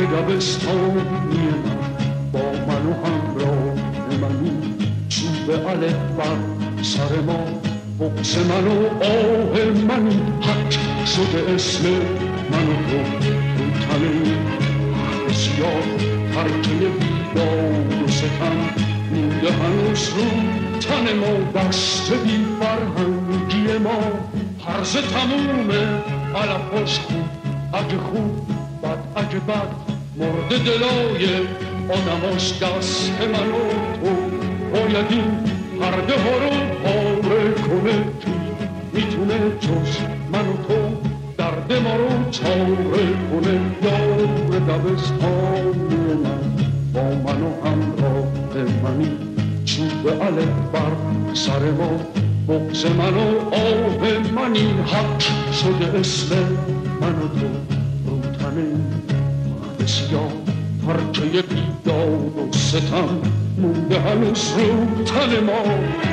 دبستانی من با من و همراه منی، چوب الف بر سر ما، بغض من و آه منی، حق شده اسم من و تو رو تنه بسیار ترکه بیداد و ستم مونده هنوز رو تن ما، دست بی فرهنگی ما هرز تمومه، علفاش خوب اگه خوب بد اگه بد، مرد دلای آدماش دست من و تو، باید این پرده ها رو پاره کنه، کی میتونه جز من و تو درد ما رو چاره کنه. یار دبستانی من با من و همراه منی، چوب الف بر سر ما، بغض من و آه منی، حق شده اسم من و تو رو تنه بسیار پرچه بیداد و ستم مونده هنوز رو تن ما.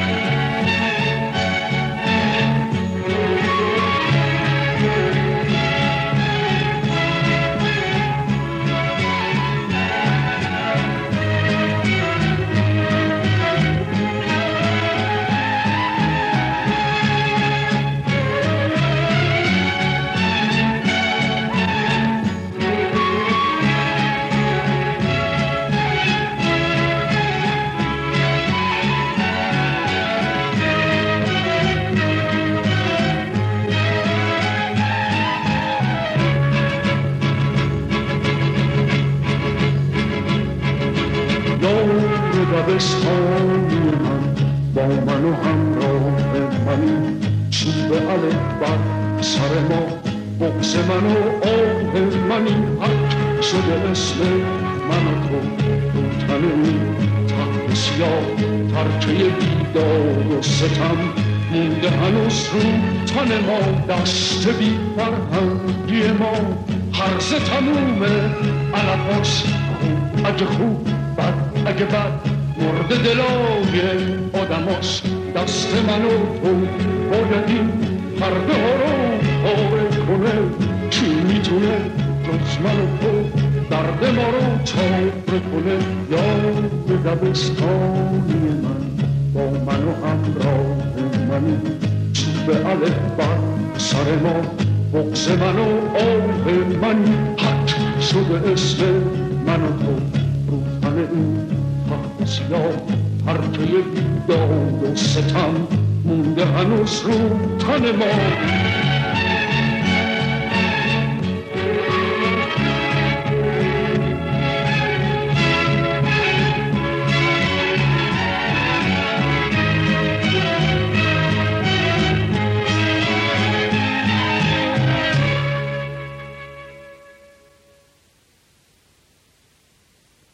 دبستانی من با من و همراه منی، چوب الف بر سر ما، بغض من و آه منی، حق شده اسم من و تو رو تنه تخت سیاه، ترکه بیداد و ستم مونده هنوز رو تن ما، دست بی فرهنگی ما هرز تمومه، علفاش خوب اگه خوب بد اگه بد، مرد دلای آدماش دست من و تو، باید این پرده ها رو پاره کنه، کی میتونه جز من و تو درد ما رو چاره کنه. یار دبستانی من با من و همراه منی، چوب الف بر سر ما، بغض من و آه منی، حق شده اسم من و تو رو تن این سیاه، پرچه بیداد و ستم مونده هنوز رو تن ما.